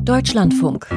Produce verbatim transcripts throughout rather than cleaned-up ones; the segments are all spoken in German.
Deutschlandfunk.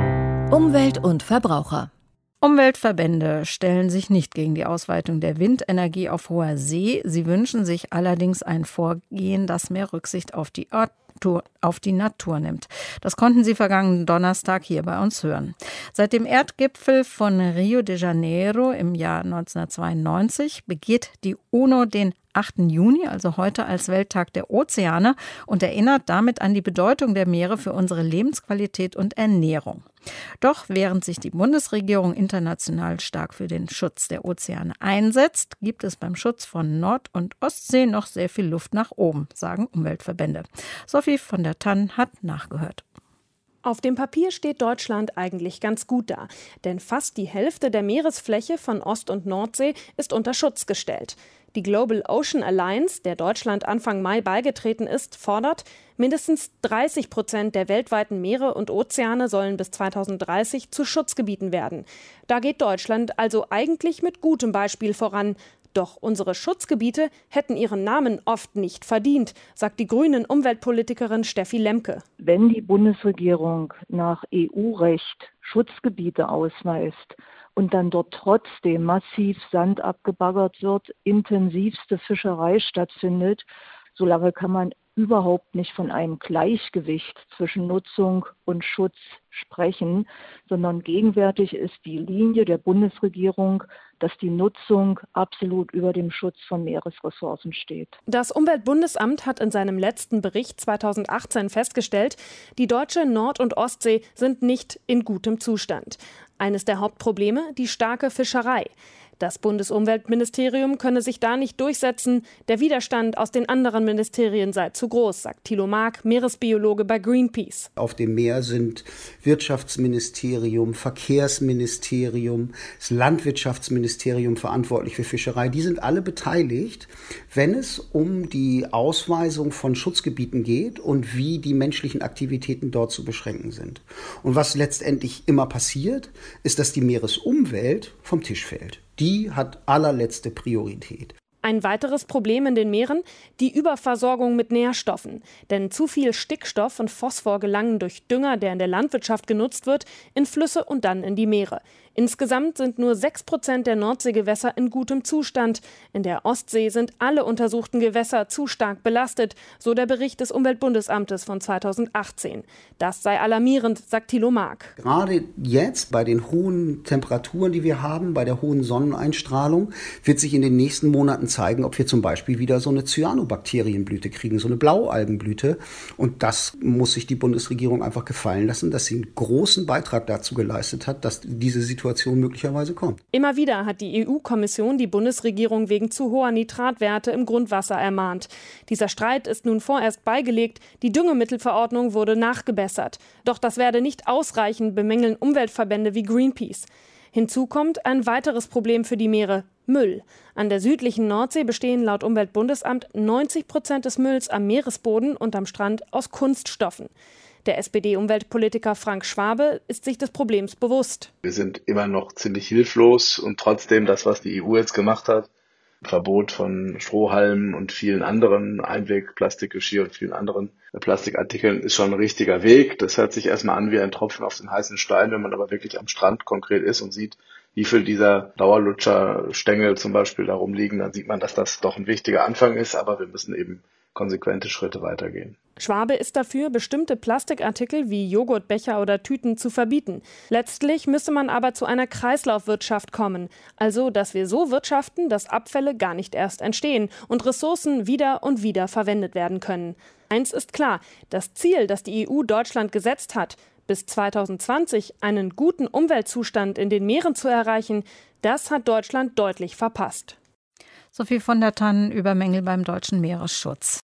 Umwelt und Verbraucher. Umweltverbände stellen sich nicht gegen die Ausweitung der Windenergie auf hoher See. Sie wünschen sich allerdings ein Vorgehen, das mehr Rücksicht auf die Natur, auf die Natur nimmt. Das konnten Sie vergangenen Donnerstag hier bei uns hören. Seit dem Erdgipfel von Rio de Janeiro im Jahr neunzehnhundertzweiundneunzig begeht die UNO den achten Juni, also heute, als Welttag der Ozeane und erinnert damit an die Bedeutung der Meere für unsere Lebensqualität und Ernährung. Doch während sich die Bundesregierung international stark für den Schutz der Ozeane einsetzt, gibt es beim Schutz von Nord- und Ostsee noch sehr viel Luft nach oben, sagen Umweltverbände. Sophie von der Tann hat nachgehört. Auf dem Papier steht Deutschland eigentlich ganz gut da, denn fast die Hälfte der Meeresfläche von Ost- und Nordsee ist unter Schutz gestellt. Die Global Ocean Alliance, der Deutschland Anfang Mai beigetreten ist, fordert, mindestens dreißig Prozent der weltweiten Meere und Ozeane sollen bis zweitausenddreißig zu Schutzgebieten werden. Da geht Deutschland also eigentlich mit gutem Beispiel voran. Doch unsere Schutzgebiete hätten ihren Namen oft nicht verdient, sagt die grünen Umweltpolitikerin Steffi Lemke. Wenn die Bundesregierung nach E U-Recht Schutzgebiete ausweist und dann dort trotzdem massiv Sand abgebaggert wird, intensivste Fischerei stattfindet, solange kann man überhaupt nicht von einem Gleichgewicht zwischen Nutzung und Schutz sprechen, sondern gegenwärtig ist die Linie der Bundesregierung, dass die Nutzung absolut über dem Schutz von Meeresressourcen steht. Das Umweltbundesamt hat in seinem letzten Bericht zweitausendachtzehn festgestellt, die deutsche Nord- und Ostsee sind nicht in gutem Zustand. Eines der Hauptprobleme, die starke Fischerei. Das Bundesumweltministerium könne sich da nicht durchsetzen. Der Widerstand aus den anderen Ministerien sei zu groß, sagt Thilo Mark, Meeresbiologe bei Greenpeace. Auf dem Meer sind Wirtschaftsministerium, Verkehrsministerium, das Landwirtschaftsministerium verantwortlich für Fischerei. Die sind alle beteiligt, wenn es um die Ausweisung von Schutzgebieten geht und wie die menschlichen Aktivitäten dort zu beschränken sind. Und was letztendlich immer passiert, ist, dass die Meeresumwelt vom Tisch fällt. Die hat allerletzte Priorität. Ein weiteres Problem in den Meeren, die Überversorgung mit Nährstoffen. Denn zu viel Stickstoff und Phosphor gelangen durch Dünger, der in der Landwirtschaft genutzt wird, in Flüsse und dann in die Meere. Insgesamt sind nur sechs Prozent der Nordseegewässer in gutem Zustand. In der Ostsee sind alle untersuchten Gewässer zu stark belastet, so der Bericht des Umweltbundesamtes von zweitausendachtzehn. Das sei alarmierend, sagt Thilo Mark. Gerade jetzt bei den hohen Temperaturen, die wir haben, bei der hohen Sonneneinstrahlung, wird sich in den nächsten Monaten zeigen, ob wir zum Beispiel wieder so eine Cyanobakterienblüte kriegen, so eine Blaualgenblüte. Und das muss sich die Bundesregierung einfach gefallen lassen, dass sie einen großen Beitrag dazu geleistet hat, dass diese Situation möglicherweise kommt. Immer wieder hat die E U-Kommission die Bundesregierung wegen zu hoher Nitratwerte im Grundwasser ermahnt. Dieser Streit ist nun vorerst beigelegt. Die Düngemittelverordnung wurde nachgebessert. Doch das werde nicht ausreichen, bemängeln Umweltverbände wie Greenpeace. Hinzu kommt ein weiteres Problem für die Meere: Müll. An der südlichen Nordsee bestehen laut Umweltbundesamt neunzig Prozent des Mülls am Meeresboden und am Strand aus Kunststoffen. Der S P D-Umweltpolitiker Frank Schwabe ist sich des Problems bewusst. Wir sind immer noch ziemlich hilflos und trotzdem das, was die E U jetzt gemacht hat, Verbot von Strohhalmen und vielen anderen Einwegplastikgeschirr und vielen anderen Plastikartikeln, ist schon ein richtiger Weg. Das hört sich erstmal an wie ein Tropfen auf den heißen Stein, wenn man aber wirklich am Strand konkret ist und sieht, wie viel dieser Dauerlutscherstängel zum Beispiel da rumliegen, dann sieht man, dass das doch ein wichtiger Anfang ist, aber wir müssen eben konsequente Schritte weitergehen. Schwabe ist dafür, bestimmte Plastikartikel wie Joghurtbecher oder Tüten zu verbieten. Letztlich müsse man aber zu einer Kreislaufwirtschaft kommen. Also, dass wir so wirtschaften, dass Abfälle gar nicht erst entstehen und Ressourcen wieder und wieder verwendet werden können. Eins ist klar: Das Ziel, das die E U Deutschland gesetzt hat, bis zweitausendzwanzig einen guten Umweltzustand in den Meeren zu erreichen, das hat Deutschland deutlich verpasst. Sophie von der Tann über Mängel beim deutschen Meeresschutz.